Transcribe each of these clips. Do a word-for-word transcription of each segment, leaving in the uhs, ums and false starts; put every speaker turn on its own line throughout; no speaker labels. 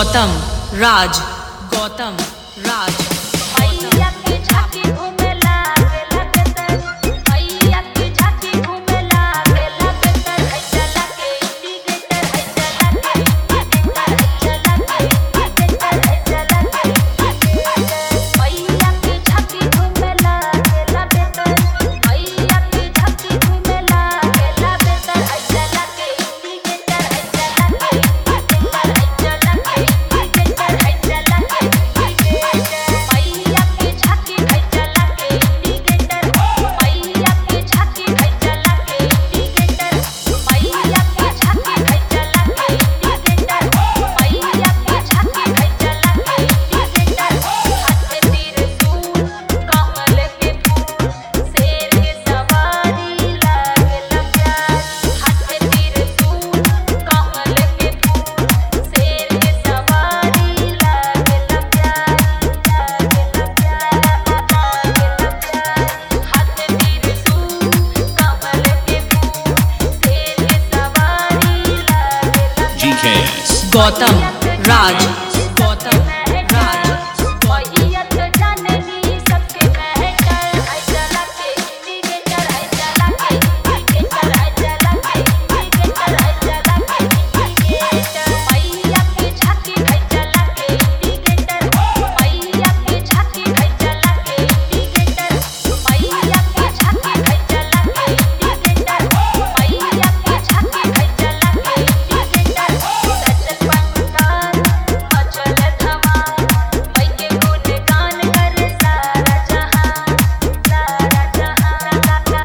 गौतम राज गौतम राज
मैया की झांकी घूमे लागेला बेतर, मैया की झांकी घूमे लागेला बेतर, है चला के इंडिकेटर, है चला के इंडिकेटर, है चला के इंडिकेटर, है चला के इंडिकेटर। मैया की झांकी घूमे लागेला बेतर, मैया की झांकी घूमे लागेला बेतर, है चला के इंडिकेटर, है चला के इंडिकेटर, है चला के इंडिकेटर, है चला के इंडिकेटर। मैया की झांकी है चला के इंडिकेटर, मैया की झांकी है चला के इंडिकेटर, मैया की झांकी है चला के इंडिकेटर, मैया की झांकी है चला के इंडिकेटर। हाथ में त्रिशूल कमल के फूल, शेर के सवारी लागेला प्यार। हाथ में त्रिशूल कमल के फूल, शेर के सवारी लागेला प्यार, लागेला प्यार, लागेला प्यार। हाथ में त्रिशूल कमल के फूल, शेर के सवारी लागेला
G K S.
Gautam Raj Gautam राज
मैया तो जाननी सबके महकर, है चला के इंडिकेटर, है चला के इंडिकेटर, है चला के इंडिकेटर, है चला के इंडिकेटर। मैया की झांकी है चला के इंडिकेटर, मैया की झांकी है चला के इंडिकेटर, मैया की झांकी है चला के इंडिकेटर, मैया की झांकी है चला के इंडिकेटर। सजल पंडाल मचल धमाल, मई के गुणगान करे सारा जहां, सारा जहां, सारा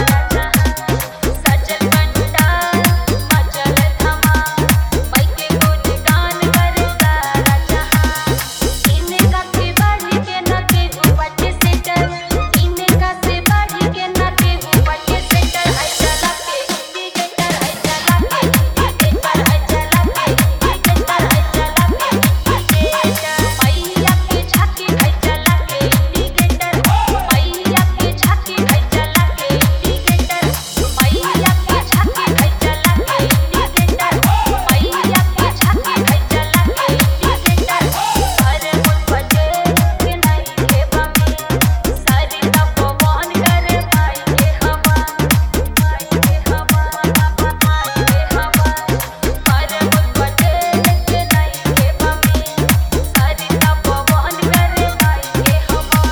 जहां। सजल पंडाल मचल धमाल, मई के गुणगान करे सारा जहां। इनका से बढ़ के न केहू बचे सेटर, इनका से बढ़ के न केहू बचे सेटर, है चला के इंडिकेटर, है चला के इंडिकेटर, है चला के इंडिकेटर, है चला के इंडिकेटर। मैया की झांकी है चला के इंडिकेटर, मैया की झांकी है चला के इंडिकेटर, मैया की झांकी है चला के इंडिकेटर, मैया की झांकी है चला के इंडिकेटर। अरे मुझ बजे के नहीं के बमी, सारी तपोवन करे माई के हवा, माई के हवा, माई के हवा। अरे मुझ बजे के नहीं के बमी, सारी तपोवन करे माई के हवा।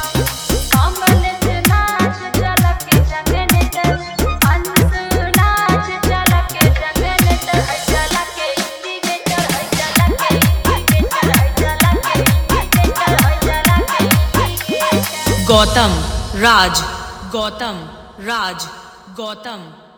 कमल से नाच चला के जगनेटर, हंस नाच चला के जगनेटर, है चला के इंडिकेटर, है चला के इंडिकेटर, है चला के इंडिकेटर, है चला के इंडिकेटर।
गौतम राज गौतम राज गौतम